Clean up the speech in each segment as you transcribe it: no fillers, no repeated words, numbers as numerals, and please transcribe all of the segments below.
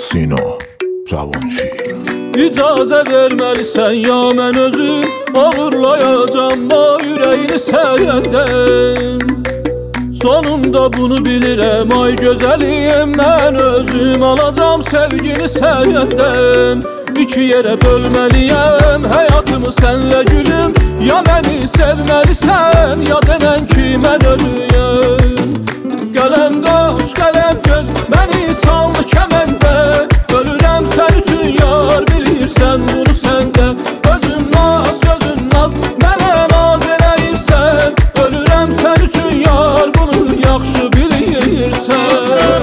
Sino, Cavanşir. İcazə verməlisən ya mən özüm ağırlayacam o ürəyini səyəndən. Sonunda bunu bilirəm ay gözəlim, mən özüm alacam sevgini səyəndən. İki yerə bölməliyəm həyatımı sənlə gülüm, ya məni sevməlisən ya denən ki mən ölüyəm. Qələm qaş, qələm göz, məni sal kəməndə, ölürəm sən üçün yar, bilirsən bunu səndə. Özün naz, sözün naz, mənə naz eləyirsən, ölürəm sən üçün yar, bunu yaxşı bilirsən.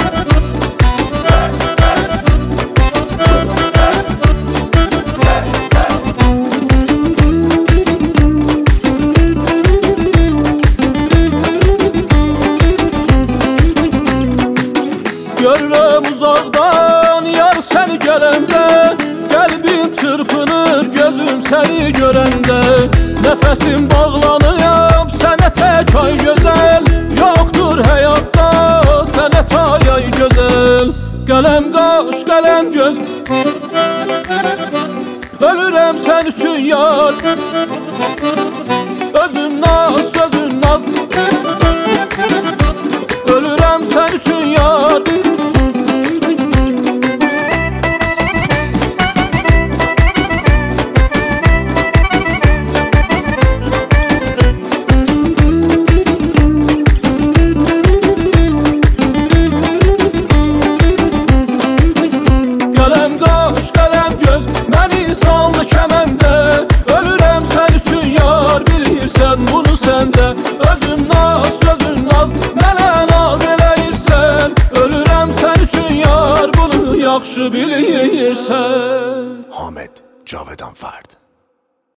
Görürəm uzaqdan yar səni gələndə, qəlbim çırpınır gözüm səni görəndə. Nəfəsim bağlanıyam sənə tək ay gözəl, yoxdur həyatda sənə tay ay gözəl. Qələm qaş, qələm göz, ölürəm sən üçün yar, özün naz, sözün naz, ölürəm sən üçün yar. Qələm qaş, qələm göz, məni saldı kəməndə, ölürəm sən üçün yar, bilirsən bunu səndə. Özün naz, sözün naz, mənə naz eləyirsən, ölürəm sən üçün yar, bunu yaxşı bilirsən. Hamed Cavedan Ferd.